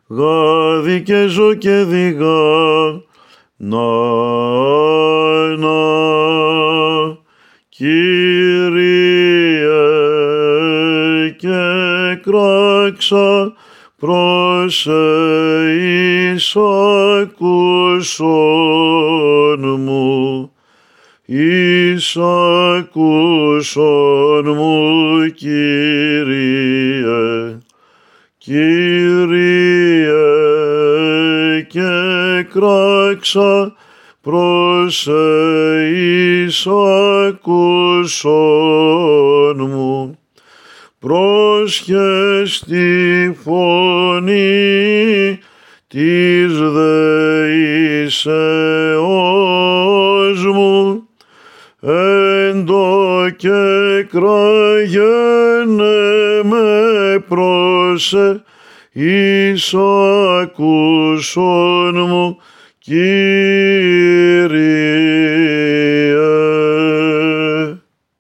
γάδι και ζω και διγά, να, Κύριε, και κράξα προς εισακούσον μου, εισακούσον μου, Κύριε, Κύριε, και κράξα προς εισακούσον μου, πρόσχες τη φωνή της δεήσεώς μου, έντο και κραγένε με προς εισακούσον μου, Κύριε.